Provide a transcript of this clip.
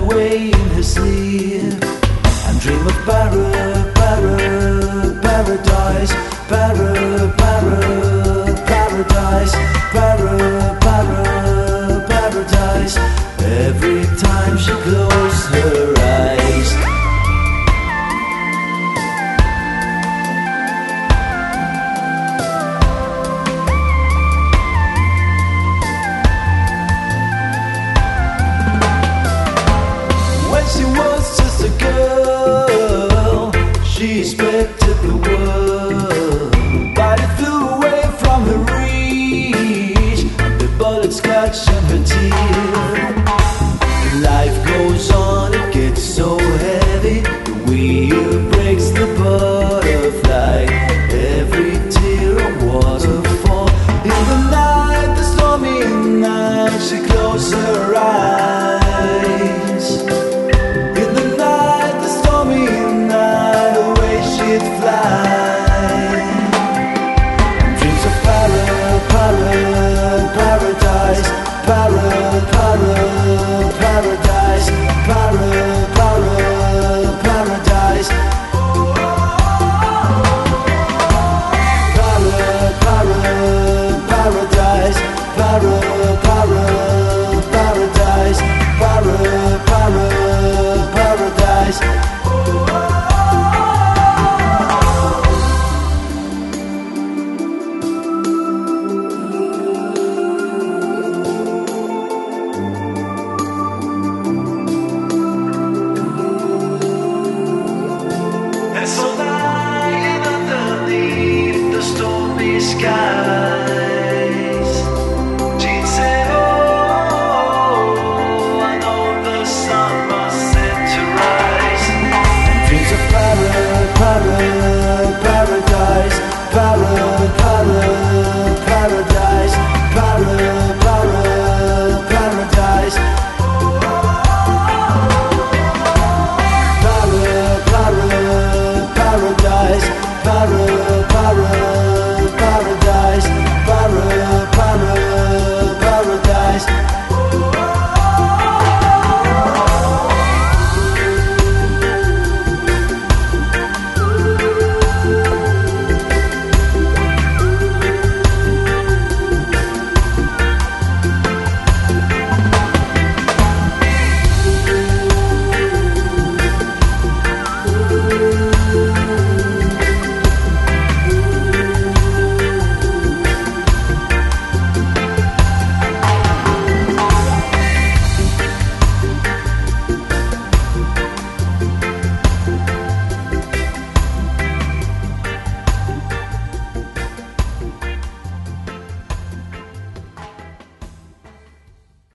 away in her sleep and dream of paradise, paradise. Every time she closed her eyes. When she was just a girl, she expected the world, but it flew away from her reach, and the bullets catching her teeth. Life goes on.